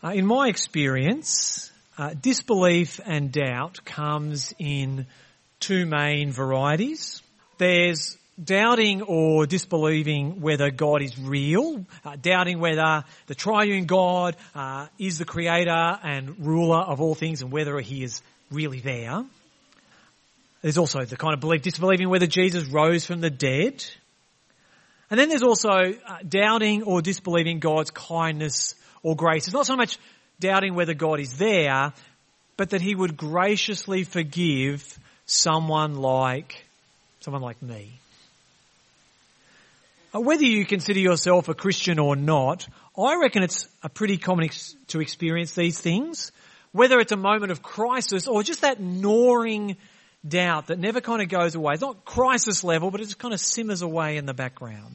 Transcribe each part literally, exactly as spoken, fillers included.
Uh, in my experience, uh, disbelief and doubt comes in two main varieties. There's doubting or disbelieving whether God is real, uh, doubting whether the triune God uh, is the creator and ruler of all things and whether he is really there. There's also the kind of belief, disbelieving whether Jesus rose from the dead. And then there's also uh, doubting or disbelieving God's kindness or grace. It's not so much doubting whether God is there, but that he would graciously forgive someone like, someone like me. Uh, whether you consider yourself a Christian or not, I reckon it's a pretty common ex- to experience these things. Whether it's a moment of crisis or just that gnawing doubt that never kind of goes away. It's not crisis level, but it just kind of simmers away in the background.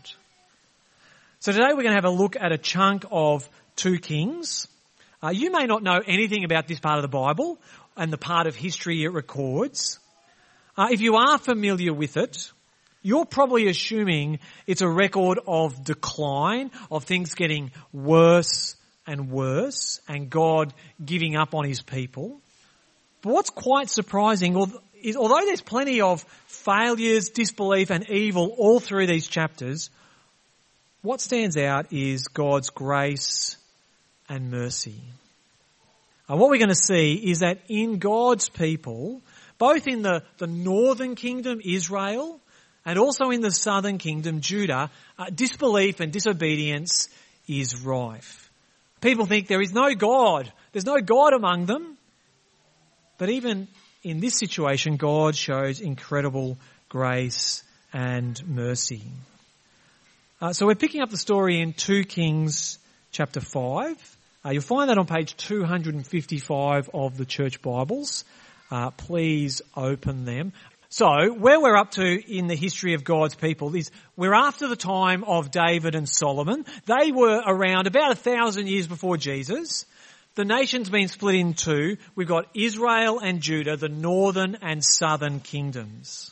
So today we're going to have a look at a chunk of Two Kings. Uh, you may not know anything about this part of the Bible and the part of history it records. Uh, if you are familiar with it, you're probably assuming it's a record of decline, of things getting worse and worse, and God giving up on his people. But what's quite surprising is, although there's plenty of failures, disbelief and evil all through these chapters, what stands out is God's grace and mercy. And what we're going to see is that in God's people, both in the, the northern kingdom, Israel, and also in the southern kingdom, Judah, uh, disbelief and disobedience is rife. People think there is no God. There's no God among them. But even in this situation, God shows incredible grace and mercy. Uh, so we're picking up the story in Two Kings chapter five. Uh, you'll find that on page two hundred fifty-five of the Church Bibles. Uh, please open them. So where we're up to in the history of God's people is we're after the time of David and Solomon. They were around about a thousand years before Jesus. The nation's been split in two. We've got Israel and Judah, the northern and southern kingdoms.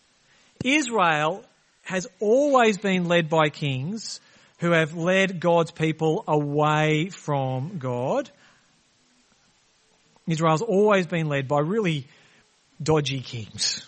Israel has always been led by kings who have led God's people away from God. Israel's always been led by really dodgy kings.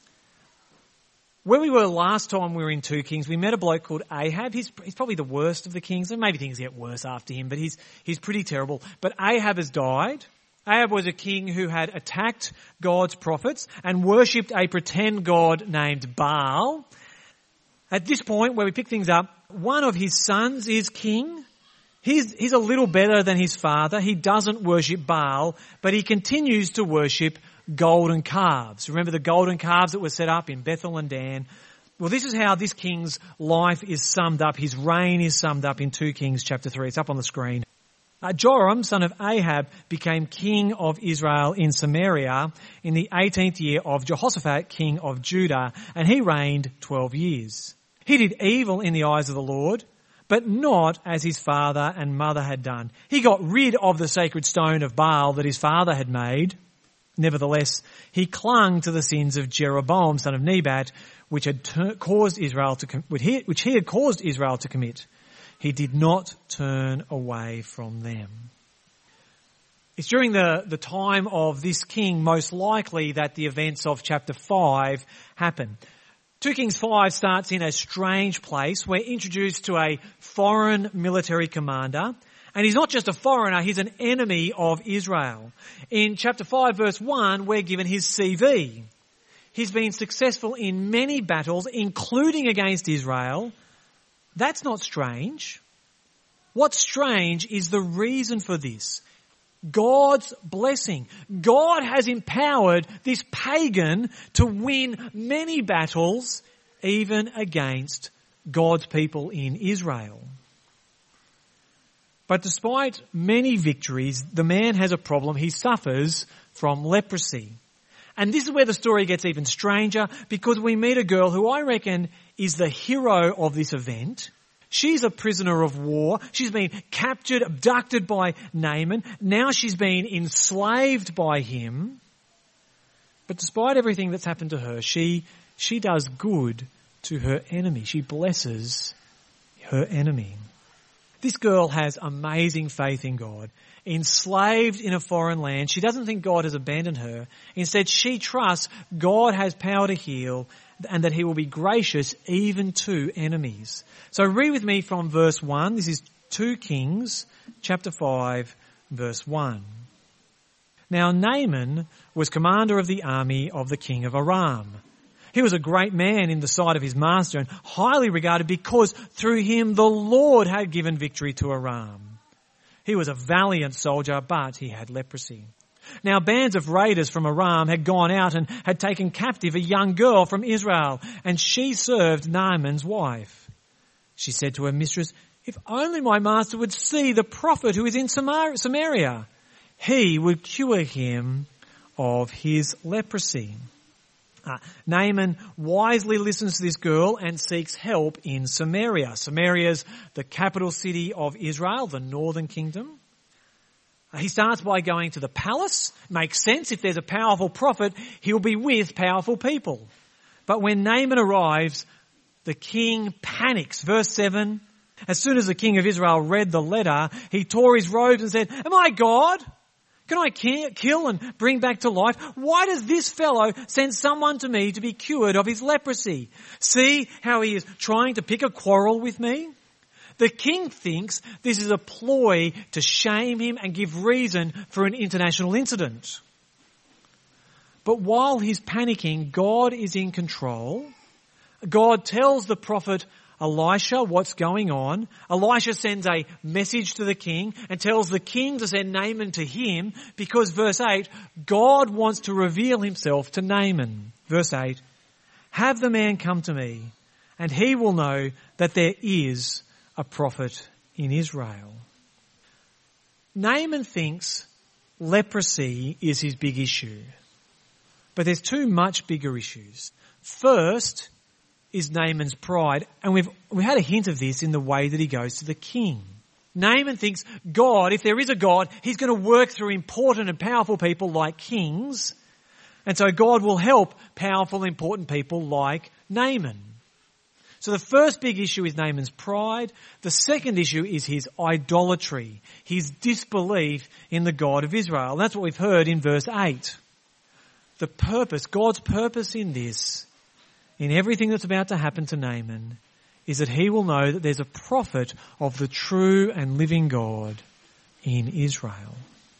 Where we were last time we were in Two Kings, we met a bloke called Ahab. He's, he's probably the worst of the kings, and maybe things get worse after him, but he's, he's pretty terrible. But Ahab has died. Ahab was a king who had attacked God's prophets and worshipped a pretend god named Baal. At this point, where we pick things up, one of his sons is king. He's, he's a little better than his father. He doesn't worship Baal, but he continues to worship golden calves. Remember the golden calves that were set up in Bethel and Dan? Well, this is how this king's life is summed up. His reign is summed up in Two Kings chapter three. It's up on the screen. Uh, Joram, son of Ahab, became king of Israel in Samaria in the eighteenth year of Jehoshaphat, king of Judah, and he reigned twelve years. He did evil in the eyes of the Lord, but not as his father and mother had done. He got rid of the sacred stone of Baal that his father had made. Nevertheless, he clung to the sins of Jeroboam, son of Nebat, which had ter- caused Israel to com- which, he, which he had caused Israel to commit. He did not turn away from them. It's during the, the time of this king, most likely, that the events of chapter five happen. Two Kings five starts in a strange place. We're introduced to a foreign military commander. And he's not just a foreigner, he's an enemy of Israel. In chapter five verse one, we're given his C V. He's been successful in many battles, including against Israel. That's not strange. What's strange is the reason for this. God's blessing. God has empowered this pagan to win many battles, even against God's people in Israel. But despite many victories, the man has a problem. He suffers from leprosy. And this is where the story gets even stranger, because we meet a girl who I reckon is the hero of this event. She's a prisoner of war. She's been captured, abducted by Naaman. Now she's been enslaved by him. But despite everything that's happened to her, she, she does good to her enemy. She blesses her enemy. This girl has amazing faith in God. Enslaved in a foreign land, she doesn't think God has abandoned her. Instead, she trusts God has power to heal and that he will be gracious even to enemies. So read with me from verse one. This is two Kings, chapter five, verse one. Now Naaman was commander of the army of the king of Aram. He was a great man in the sight of his master and highly regarded because through him the Lord had given victory to Aram. He was a valiant soldier, but he had leprosy. Now bands of raiders from Aram had gone out and had taken captive a young girl from Israel, and she served Naaman's wife. She said to her mistress, "If only my master would see the prophet who is in Samaria, he would cure him of his leprosy." Uh, Naaman wisely listens to this girl and seeks help in Samaria. Samaria's the capital city of Israel, the northern kingdom. Uh, he starts by going to the palace. Makes sense. If there's a powerful prophet, he'll be with powerful people. But when Naaman arrives, the king panics. Verse seven, as soon as the king of Israel read the letter, he tore his robes and said, "Am I God? Can I kill and bring back to life? Why does this fellow send someone to me to be cured of his leprosy? See how he is trying to pick a quarrel with me?" The king thinks this is a ploy to shame him and give reason for an international incident. But while he's panicking, God is in control. God tells the prophet Elisha what's going on. Elisha sends a message to the king and tells the king to send Naaman to him because, verse eight, God wants to reveal himself to Naaman. Verse eight, "Have the man come to me, and he will know that there is a prophet in Israel." Naaman thinks leprosy is his big issue. But there's two much bigger issues. First is Naaman's pride, and we've we had a hint of this in the way that he goes to the king. Naaman thinks God, if there is a God, he's going to work through important and powerful people like kings, and so God will help powerful, important people like Naaman. So the first big issue is Naaman's pride. The second issue is his idolatry, his disbelief in the God of Israel. And that's what we've heard in verse eight. The purpose, God's purpose in this, in everything that's about to happen to Naaman, is that he will know that there's a prophet of the true and living God in Israel.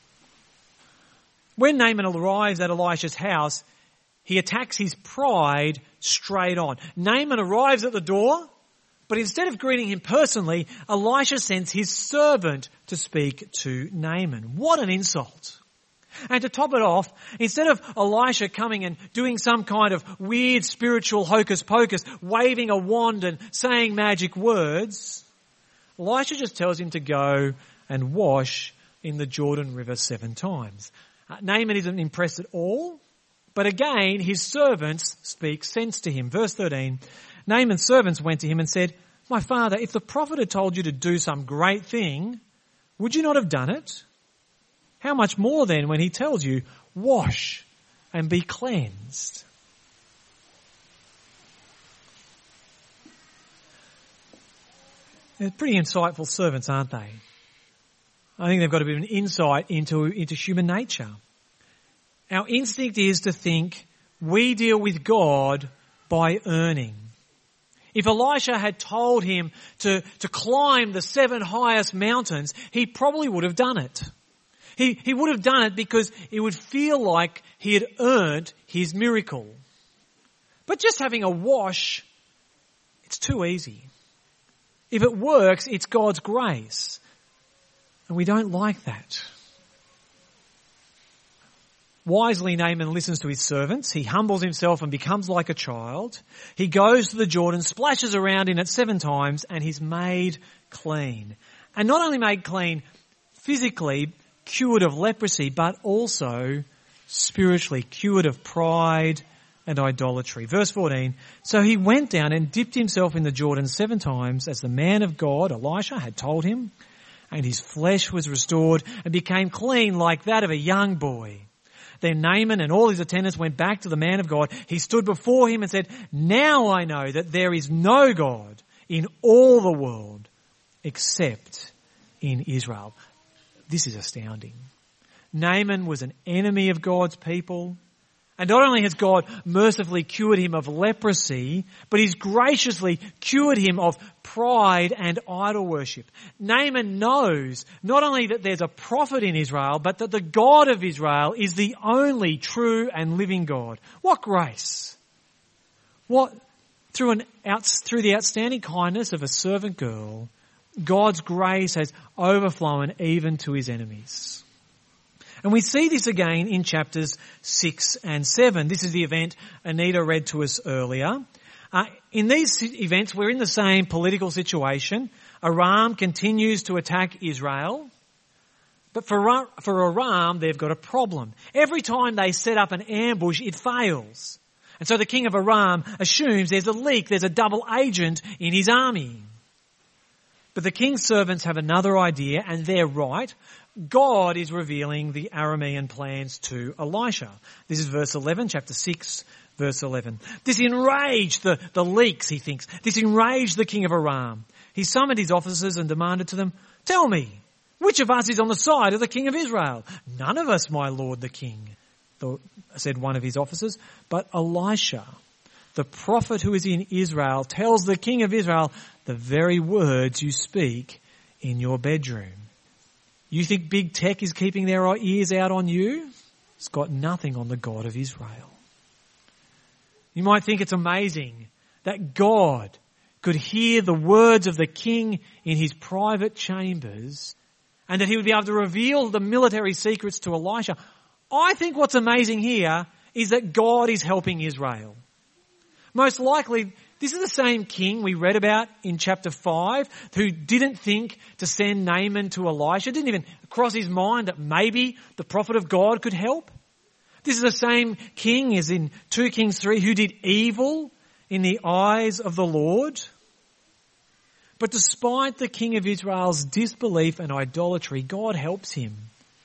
When Naaman arrives at Elisha's house, he attacks his pride straight on. Naaman arrives at the door, but instead of greeting him personally, Elisha sends his servant to speak to Naaman. What an insult. And to top it off, instead of Elisha coming and doing some kind of weird spiritual hocus pocus, waving a wand and saying magic words, Elisha just tells him to go and wash in the Jordan River seven times. Uh, Naaman isn't impressed at all, but again, his servants speak sense to him. Verse thirteen, Naaman's servants went to him and said, "My father, if the prophet had told you to do some great thing, would you not have done it? How much more then when he tells you, wash and be cleansed?" They're pretty insightful servants, aren't they? I think they've got a bit of an insight into, into human nature. Our instinct is to think we deal with God by earning. If Elisha had told him to, to climb the seven highest mountains, he probably would have done it. He, he would have done it because it would feel like he had earned his miracle. But just having a wash, it's too easy. If it works, it's God's grace. And we don't like that. Wisely, Naaman listens to his servants. He humbles himself and becomes like a child. He goes to the Jordan, splashes around in it seven times, and he's made clean. And not only made clean physically, cured of leprosy, but also spiritually cured of pride and idolatry. Verse fourteen, so he went down and dipped himself in the Jordan seven times as the man of God, Elisha, had told him, and his flesh was restored and became clean like that of a young boy. Then Naaman and all his attendants went back to the man of God. He stood before him and said, "Now I know that there is no God in all the world except in Israel. This is astounding. Naaman was an enemy of God's people. And not only has God mercifully cured him of leprosy, but he's graciously cured him of pride and idol worship. Naaman knows not only that there's a prophet in Israel, but that the God of Israel is the only true and living God. What grace! What, through an out, through the outstanding kindness of a servant girl, God's grace has overflown even to his enemies. And we see this again in chapters six and seven. This is the event Anita read to us earlier. Uh, in these events, we're in the same political situation. Aram continues to attack Israel. But for, for Aram, they've got a problem. Every time they set up an ambush, it fails. And so the king of Aram assumes there's a leak, there's a double agent in his army. But the king's servants have another idea, and they're right. God is revealing the Aramean plans to Elisha. This is verse eleven, chapter six, verse eleven. This enraged the, the leaks, he thinks. This enraged the king of Aram. He summoned his officers and demanded to them, "Tell me, which of us is on the side of the king of Israel?" "None of us, my lord the king," said one of his officers. "But Elisha, the prophet who is in Israel, tells the king of Israel the very words you speak in your bedroom." You think big tech is keeping their ears out on you? It's got nothing on the God of Israel. You might think it's amazing that God could hear the words of the king in his private chambers and that he would be able to reveal the military secrets to Elisha. I think what's amazing here is that God is helping Israel. Most likely, this is the same king we read about in chapter five who didn't think to send Naaman to Elisha, didn't even cross his mind that maybe the prophet of God could help. This is the same king as in two Kings three who did evil in the eyes of the Lord. But despite the king of Israel's disbelief and idolatry, God helps him,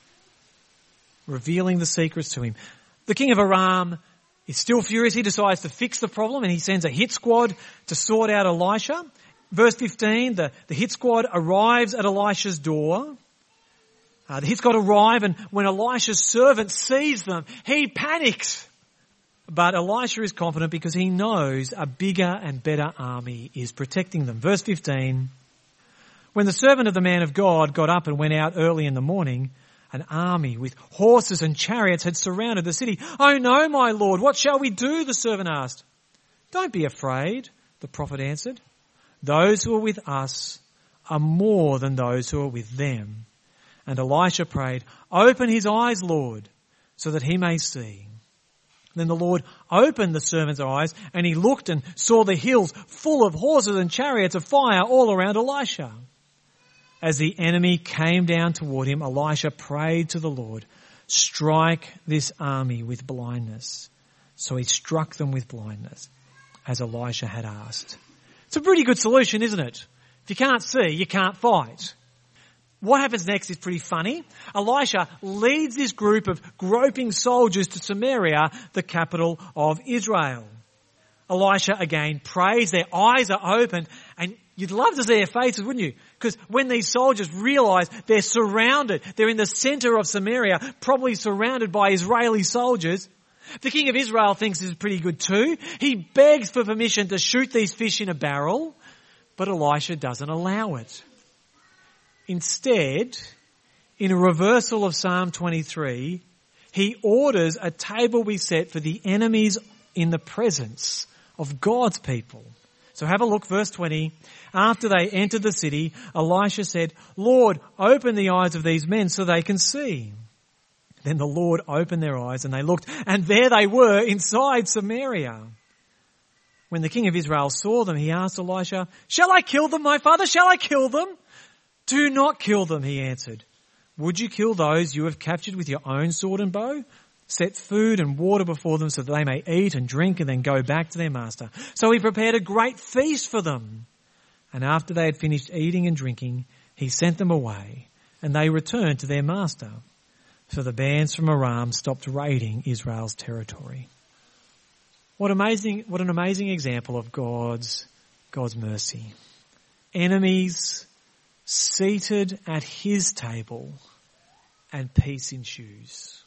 revealing the secrets to him. The king of Aram is still furious. He decides to fix the problem and he sends a hit squad to sort out Elisha. Verse fifteen, the, the hit squad arrives at Elisha's door. Uh, the hit squad arrive, and when Elisha's servant sees them, he panics. But Elisha is confident because he knows a bigger and better army is protecting them. Verse fifteen, when the servant of the man of God got up and went out early in the morning, an army with horses and chariots had surrounded the city. "Oh no, my lord, what shall we do?" the servant asked. "Don't be afraid," the prophet answered. "Those who are with us are more than those who are with them." And Elisha prayed, "Open his eyes, Lord, so that he may see." Then the Lord opened the servant's eyes, and he looked and saw the hills full of horses and chariots of fire all around Elisha. As the enemy came down toward him, Elisha prayed to the Lord, "Strike this army with blindness." So he struck them with blindness, as Elisha had asked. It's a pretty good solution, isn't it? If you can't see, you can't fight. What happens next is pretty funny. Elisha leads this group of groping soldiers to Samaria, the capital of Israel. Elisha again prays, their eyes are opened, and you'd love to see their faces, wouldn't you? Because when these soldiers realise they're surrounded, they're in the centre of Samaria, probably surrounded by Israeli soldiers, the king of Israel thinks this is pretty good too. He begs for permission to shoot these fish in a barrel, but Elisha doesn't allow it. Instead, in a reversal of Psalm twenty-three, he orders a table be set for the enemies in the presence of God's people. So have a look, verse twenty. After they entered the city, Elisha said, "Lord, open the eyes of these men so they can see." Then the Lord opened their eyes and they looked, and there they were inside Samaria. When the king of Israel saw them, he asked Elisha, "Shall I kill them, my father? Shall I kill them?" "Do not kill them," he answered. "Would you kill those you have captured with your own sword and bow? Set food and water before them so that they may eat and drink and then go back to their master." So he prepared a great feast for them. And after they had finished eating and drinking, he sent them away, and they returned to their master. So the bands from Aram stopped raiding Israel's territory. What amazing, what an amazing example of God's, God's mercy. Enemies seated at his table, and peace ensues.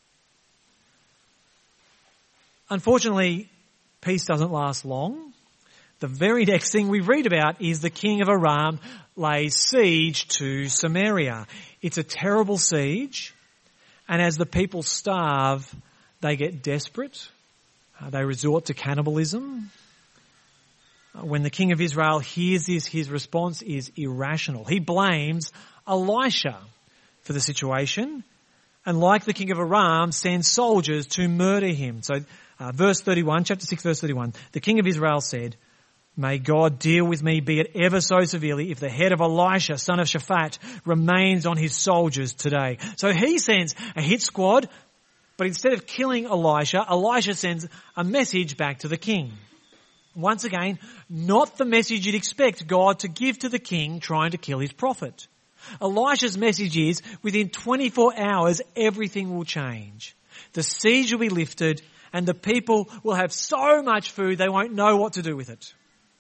Unfortunately, peace doesn't last long. The very next thing we read about is the king of Aram lays siege to Samaria. It's a terrible siege, and as the people starve, they get desperate. Uh, they resort to cannibalism. Uh, when the king of Israel hears this, his response is irrational. He blames Elisha for the situation, and like the king of Aram, sends soldiers to murder him. So uh, verse thirty-one, chapter six, verse thirty-one, the king of Israel said, "May God deal with me, be it ever so severely, if the head of Elisha, son of Shaphat, remains on his soldiers today." So he sends a hit squad, but instead of killing Elisha, Elisha sends a message back to the king. Once again, not the message you'd expect God to give to the king trying to kill his prophet. Elisha's message is, within twenty-four hours, everything will change. The siege will be lifted, and the people will have so much food they won't know what to do with it.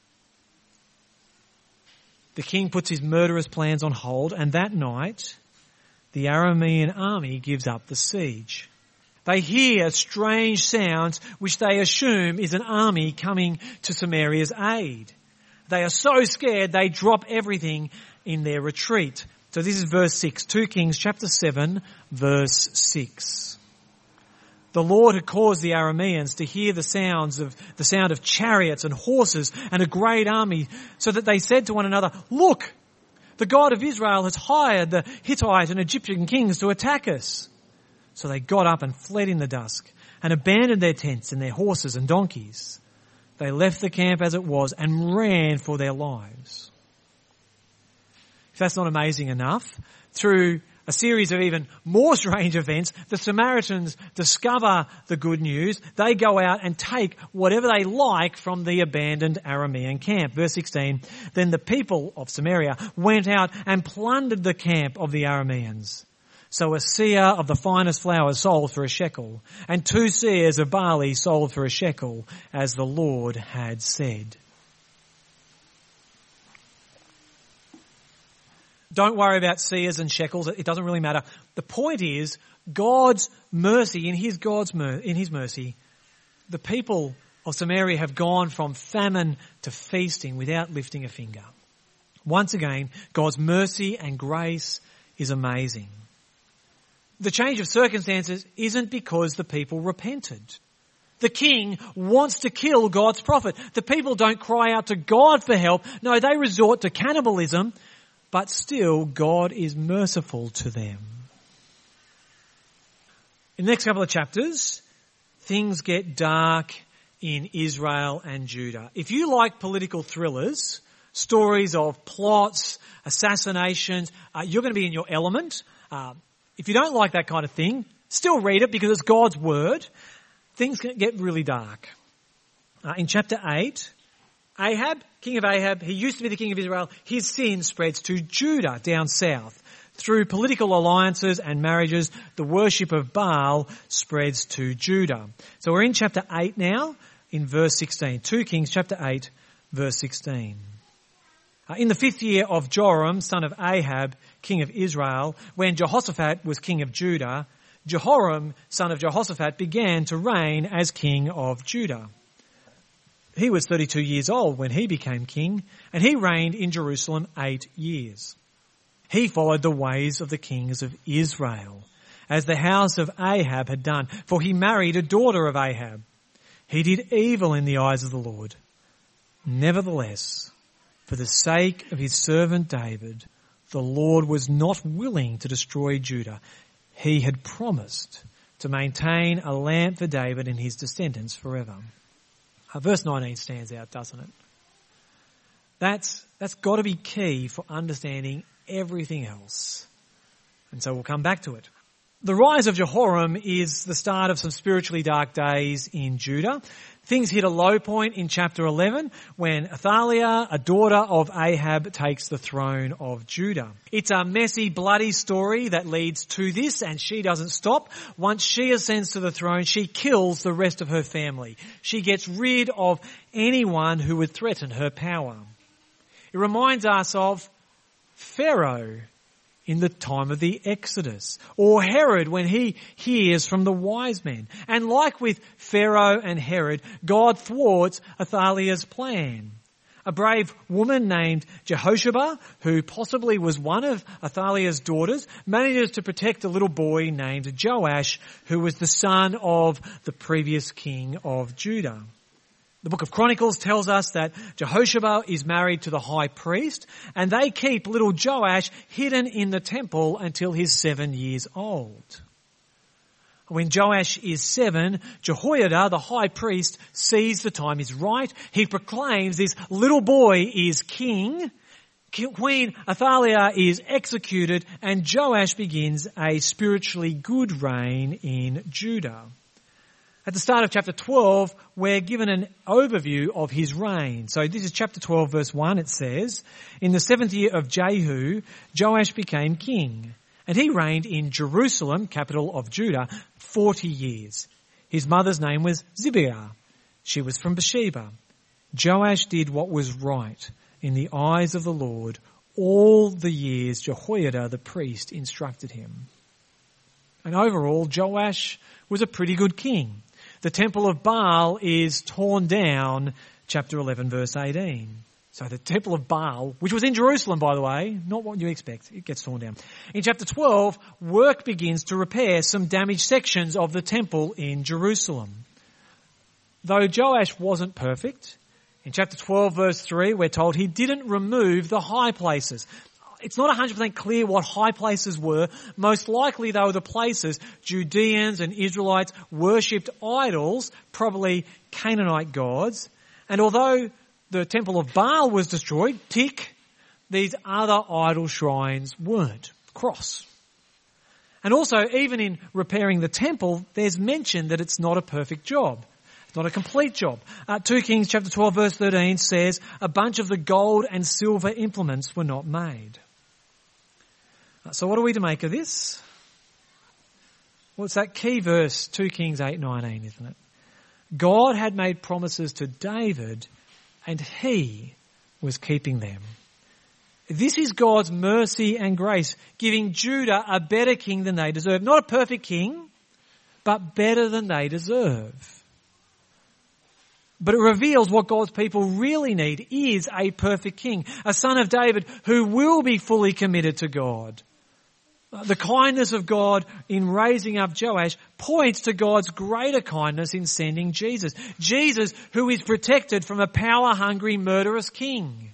The king puts his murderous plans on hold, and that night, the Aramean army gives up the siege. They hear strange sounds which they assume is an army coming to Samaria's aid. They are so scared they drop everything in their retreat. So this is verse six, Second Kings chapter seven, verse six. The Lord had caused the Arameans to hear the sounds of the sound of chariots and horses and a great army, so that they said to one another, "Look, the God of Israel has hired the Hittite and Egyptian kings to attack us." So they got up and fled in the dusk and abandoned their tents and their horses and donkeys. They left the camp as it was and ran for their lives. If that's not amazing enough, through a series of even more strange events, the Samaritans discover the good news. They go out and take whatever they like from the abandoned Aramean camp. Verse sixteen, then the people of Samaria went out and plundered the camp of the Arameans. So a seah of the finest flour sold for a shekel, and two seahs of barley sold for a shekel, as the Lord had said. Don't worry about seahs and shekels. It doesn't really matter. The point is, God's mercy, in his God's mer- in his mercy, the people of Samaria have gone from famine to feasting without lifting a finger. Once again, God's mercy and grace is amazing. The change of circumstances isn't because the people repented. The king wants to kill God's prophet. The people don't cry out to God for help. No, they resort to cannibalism. But still, God is merciful to them. In the next couple of chapters, things get dark in Israel and Judah. If you like political thrillers, stories of plots, assassinations, uh, you're going to be in your element. Uh, if you don't like that kind of thing, still read it because it's God's word. Things can get really dark. Uh, in chapter eight, Ahab, king of Ahab, he used to be the king of Israel. His sin spreads to Judah down south. Through political alliances and marriages, the worship of Baal spreads to Judah. So we're in chapter eight now, in verse sixteen. Second Kings chapter eight, verse sixteen. Uh, in the fifth year of Joram, son of Ahab, king of Israel, when Jehoshaphat was king of Judah, Jehoram, son of Jehoshaphat, began to reign as king of Judah. He was thirty-two years old when he became king, and he reigned in Jerusalem eight years. He followed the ways of the kings of Israel, as the house of Ahab had done, for he married a daughter of Ahab. He did evil in the eyes of the Lord. Nevertheless, for the sake of his servant David, the Lord was not willing to destroy Judah. He had promised to maintain a lamp for David and his descendants forever. Uh, verse nineteen stands out, doesn't it? That's, that's got to be key for understanding everything else. And so we'll come back to it. The rise of Jehoram is the start of some spiritually dark days in Judah. Things hit a low point in chapter eleven when Athaliah, a daughter of Ahab, takes the throne of Judah. It's a messy, bloody story that leads to this, and she doesn't stop. Once she ascends to the throne, she kills the rest of her family. She gets rid of anyone who would threaten her power. It reminds us of Pharaoh in the time of the Exodus, or Herod when he hears from the wise men. And like with Pharaoh and Herod, God thwarts Athaliah's plan. A brave woman named Jehosheba, who possibly was one of Athaliah's daughters, manages to protect a little boy named Joash, who was the son of the previous king of Judah. The book of Chronicles tells us that Jehosheba is married to the high priest, and they keep little Joash hidden in the temple until he's seven years old. When Joash is seven, Jehoiada, the high priest, sees the time is right. He proclaims this little boy is king. Queen Athaliah is executed, and Joash begins a spiritually good reign in Judah. At the start of chapter twelve, we're given an overview of his reign. So this is chapter twelve, verse one. It says, "In the seventh year of Jehu, Joash became king, and he reigned in Jerusalem, capital of Judah, forty years. His mother's name was Zibiah. She was from Bathsheba. Joash did what was right in the eyes of the Lord all the years Jehoiada the priest instructed him." And overall, Joash was a pretty good king. The temple of Baal is torn down, chapter eleven, verse eighteen. So the temple of Baal, which was in Jerusalem, by the way, not what you expect, it gets torn down. In chapter twelve, work begins to repair some damaged sections of the temple in Jerusalem. Though Joash wasn't perfect, in chapter twelve, verse three, we're told he didn't remove the high places. It's not one hundred percent clear what high places were. Most likely they were the places Judeans and Israelites worshipped idols, probably Canaanite gods. And although the temple of Baal was destroyed, tick, these other idol shrines weren't. Cross. And also, even in repairing the temple, there's mention that it's not a perfect job. It's not a complete job. Uh, two Kings chapter twelve verse thirteen says, "A bunch of the gold and silver implements were not made." So what are we to make of this? Well, it's that key verse, two Kings eight nineteen, isn't it? God had made promises to David and he was keeping them. This is God's mercy and grace, giving Judah a better king than they deserve. Not a perfect king, but better than they deserve. But it reveals what God's people really need is a perfect king, a son of David who will be fully committed to God. The kindness of God in raising up Joash points to God's greater kindness in sending Jesus. Jesus, who is protected from a power-hungry, murderous king.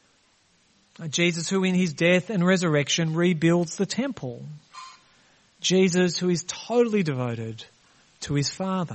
Jesus, who in his death and resurrection rebuilds the temple. Jesus, who is totally devoted to his Father.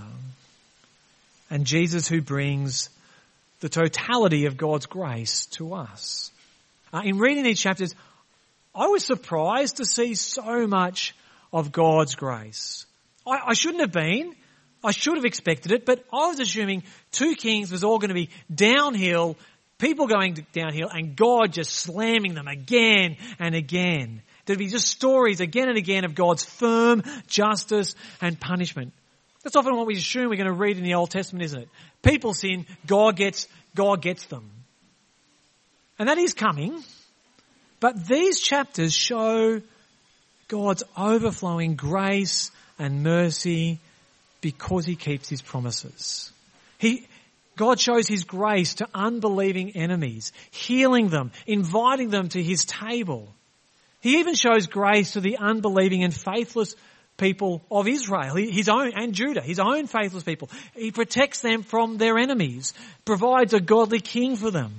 And Jesus, who brings the totality of God's grace to us. Uh, in reading these chapters, I was surprised to see so much of God's grace. I, I shouldn't have been. I should have expected it, but I was assuming two Kings was all going to be downhill, people going downhill, and God just slamming them again and again. There'd be just stories again and again of God's firm justice and punishment. That's often what we assume we're going to read in the Old Testament, isn't it? People sin, God gets, God gets them. And that is coming. But these chapters show God's overflowing grace and mercy because he keeps his promises. He, God shows his grace to unbelieving enemies, healing them, inviting them to his table. He even shows grace to the unbelieving and faithless people of Israel, his own, and Judah, his own faithless people. He protects them from their enemies, provides a godly king for them.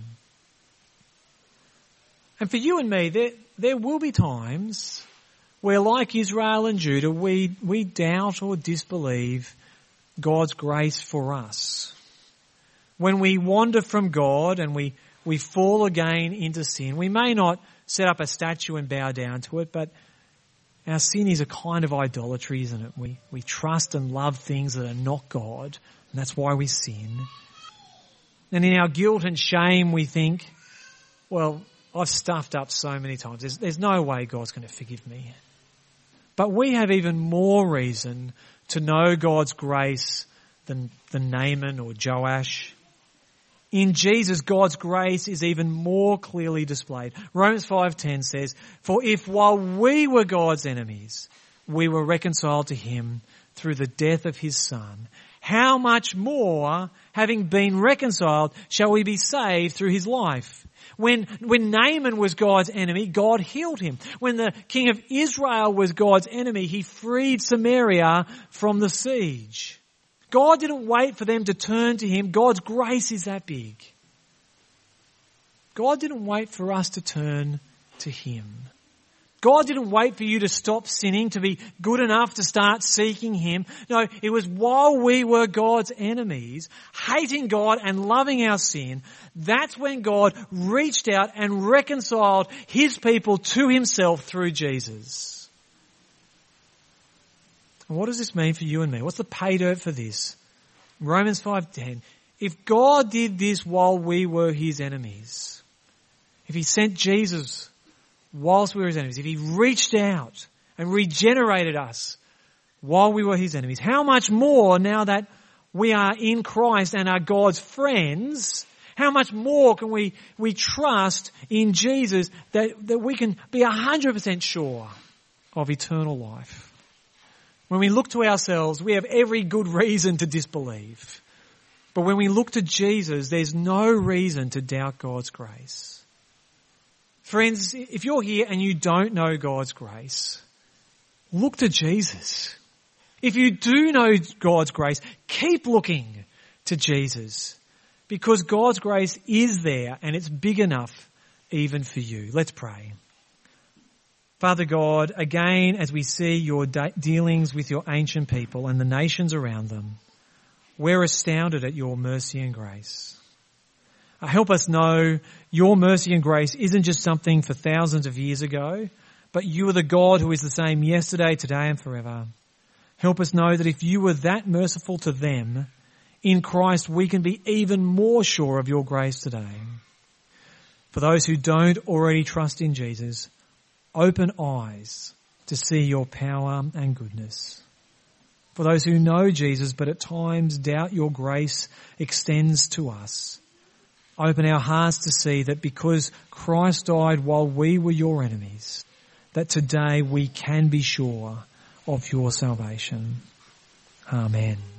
And for you and me, there, there will be times where, like Israel and Judah, we, we doubt or disbelieve God's grace for us. When we wander from God and we, we fall again into sin, we may not set up a statue and bow down to it, but our sin is a kind of idolatry, isn't it? We, we trust and love things that are not God, and that's why we sin. And in our guilt and shame, we think, well, I've stuffed up so many times. There's, there's no way God's going to forgive me. But we have even more reason to know God's grace than, than Naaman or Joash. in Jesus, God's grace is even more clearly displayed. Romans five ten says, "For if while we were God's enemies, we were reconciled to him through the death of his Son, how much more, having been reconciled, shall we be saved through his life?" When, when Naaman was God's enemy, God healed him. When the king of Israel was God's enemy, he freed Samaria from the siege. God didn't wait for them to turn to him. God's grace is that big. God didn't wait for us to turn to him. God didn't wait for you to stop sinning, to be good enough to start seeking him. No, it was while we were God's enemies, hating God and loving our sin, that's when God reached out and reconciled his people to himself through Jesus. And what does this mean for you and me? What's the pay dirt for this? Romans five ten. If God did this while we were his enemies, if he sent Jesus whilst we were his enemies, if he reached out and regenerated us while we were his enemies, how much more now that we are in Christ and are God's friends, how much more can we, we trust in Jesus that, that we can be one hundred percent sure of eternal life? When we look to ourselves, we have every good reason to disbelieve. But when we look to Jesus, there's no reason to doubt God's grace. Friends, if you're here and you don't know God's grace, look to Jesus. If you do know God's grace, keep looking to Jesus, because God's grace is there and it's big enough even for you. Let's pray. Father God, again, as we see your de- dealings with your ancient people and the nations around them, we're astounded at your mercy and grace. Help us know your mercy and grace isn't just something for thousands of years ago, but you are the God who is the same yesterday, today and forever. Help us know that if you were that merciful to them, in Christ we can be even more sure of your grace today. For those who don't already trust in Jesus, open eyes to see your power and goodness. For those who know Jesus but at times doubt your grace extends to us, open our hearts to see that because Christ died while we were your enemies, that today we can be sure of your salvation. Amen.